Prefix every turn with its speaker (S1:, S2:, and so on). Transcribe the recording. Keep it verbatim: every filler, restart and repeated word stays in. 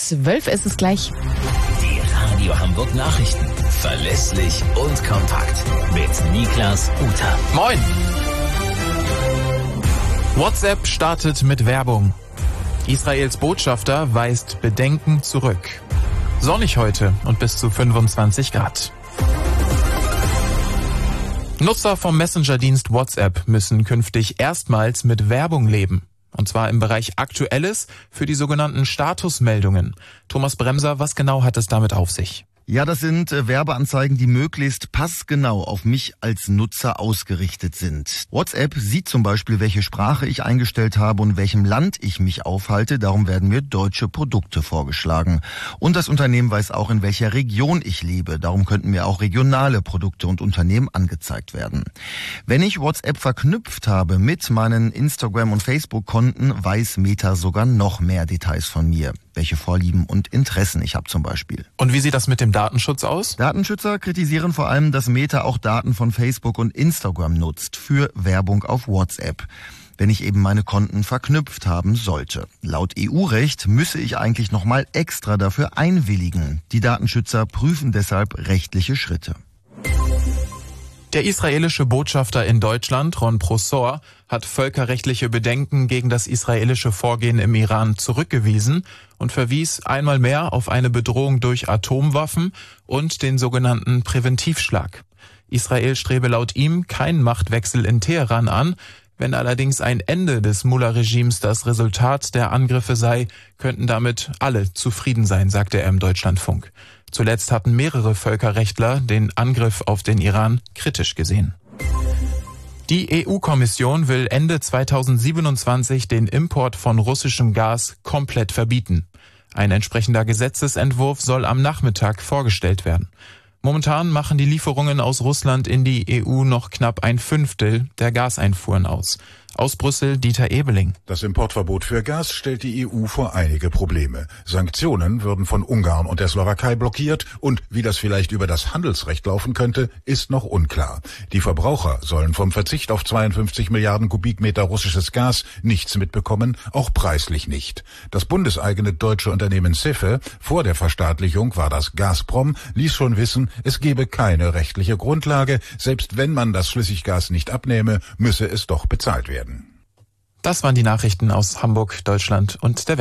S1: zwölf ist es gleich.
S2: Die Radio Hamburg Nachrichten. Verlässlich und kompakt. Mit Niklas Uter.
S3: Moin! WhatsApp startet mit Werbung. Israels Botschafter weist Bedenken zurück. Sonnig heute und bis zu fünfundzwanzig Grad. Nutzer vom Messenger-Dienst WhatsApp müssen künftig erstmals mit Werbung leben. Und zwar im Bereich Aktuelles für die sogenannten Statusmeldungen. Thomas Bremser, was genau hat es damit auf sich?
S4: Ja, das sind äh, Werbeanzeigen, die möglichst passgenau auf mich als Nutzer ausgerichtet sind. WhatsApp sieht zum Beispiel, welche Sprache ich eingestellt habe und in welchem Land ich mich aufhalte. Darum werden mir deutsche Produkte vorgeschlagen. Und das Unternehmen weiß auch, in welcher Region ich lebe. Darum könnten mir auch regionale Produkte und Unternehmen angezeigt werden. Wenn ich WhatsApp verknüpft habe mit meinen Instagram- und Facebook-Konten, weiß Meta sogar noch mehr Details von mir. Welche Vorlieben und Interessen ich habe zum Beispiel.
S3: Und wie sieht das mit dem Datenschutz aus?
S4: Datenschützer kritisieren vor allem, dass Meta auch Daten von Facebook und Instagram nutzt für Werbung auf WhatsApp, wenn ich eben meine Konten verknüpft haben sollte. Laut E U-Recht müsse ich eigentlich nochmal extra dafür einwilligen. Die Datenschützer prüfen deshalb rechtliche Schritte.
S3: Der israelische Botschafter in Deutschland, Ron Prosor, hat völkerrechtliche Bedenken gegen das israelische Vorgehen im Iran zurückgewiesen und verwies einmal mehr auf eine Bedrohung durch Atomwaffen und den sogenannten Präventivschlag. Israel strebe laut ihm keinen Machtwechsel in Teheran an. Wenn allerdings ein Ende des Mullah-Regimes das Resultat der Angriffe sei, könnten damit alle zufrieden sein, sagte er im Deutschlandfunk. Zuletzt hatten mehrere Völkerrechtler den Angriff auf den Iran kritisch gesehen. Die E U-Kommission will Ende zweitausendsiebenundzwanzig den Import von russischem Gas komplett verbieten. Ein entsprechender Gesetzesentwurf soll am Nachmittag vorgestellt werden. Momentan machen die Lieferungen aus Russland in die E U noch knapp ein Fünftel der Gaseinfuhren aus. Aus Brüssel Dieter Ebeling.
S5: Das Importverbot für Gas stellt die E U vor einige Probleme. Sanktionen würden von Ungarn und der Slowakei blockiert und wie das vielleicht über das Handelsrecht laufen könnte, ist noch unklar. Die Verbraucher sollen vom Verzicht auf zweiundfünfzig Milliarden Kubikmeter russisches Gas nichts mitbekommen, auch preislich nicht. Das bundeseigene deutsche Unternehmen Cefe, vor der Verstaatlichung war das Gazprom, ließ schon wissen, es gebe keine rechtliche Grundlage. Selbst wenn man das Flüssiggas nicht abnehme, müsse es doch bezahlt werden.
S3: Das waren die Nachrichten aus Hamburg, Deutschland und der Welt.